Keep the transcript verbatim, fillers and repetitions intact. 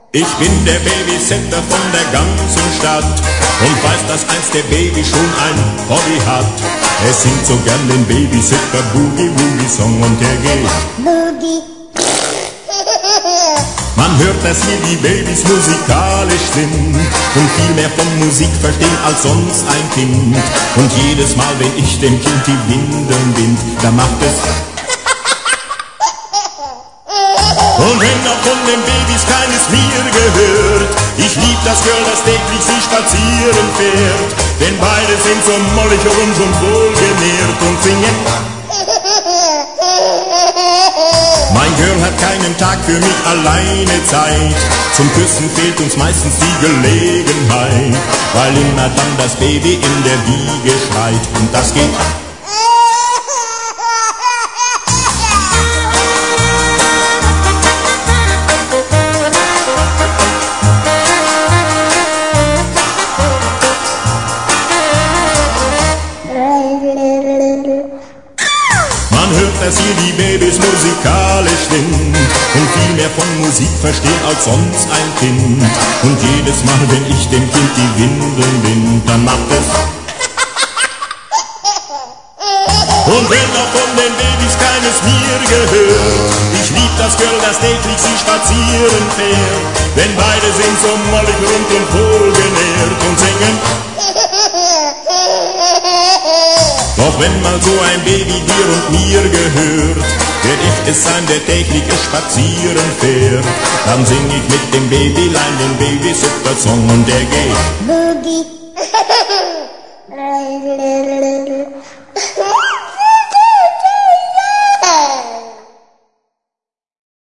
Ich bin der Babysitter von der ganzen Stadt und weiß, dass einst der Baby schon ein Hobby hat. Er singt so gern den Babysitter Boogie Woogie Song und der geht Boogie. Man hört, dass hier die Babys musikalisch sind und viel mehr von Musik verstehen als sonst ein Kind. Und jedes Mal, wenn ich dem Kind die Windeln bind, da macht es und wenn auch von den Babys keines mir gehört, ich lieb das Girl, das täglich sie spazieren fährt, denn beide sind so mollig und schon wohlgenährt und singen. Mein Girl hat keinen Tag für mich alleine Zeit, zum Küssen fehlt uns meistens die Gelegenheit, weil immer dann das Baby in der Wiege schreit und das geht. Man hört, dass hier die Babys musikalisch sind und viel mehr von Musik verstehen als sonst ein Kind. Und jedes Mal, wenn ich dem Kind die Windeln bind, dann macht es und wenn auch von den Babys keines mir gehört, ich lieb das Girl, das täglich sie spazieren fährt, denn beide sind so mollig rund und wohlgenährt und singen. Doch wenn mal so ein Baby dir und mir gehört, werd ich es sein, der täglich spazieren fährt. Dann sing ich mit dem Babylein den Babysitter-Song und der geht Boogie.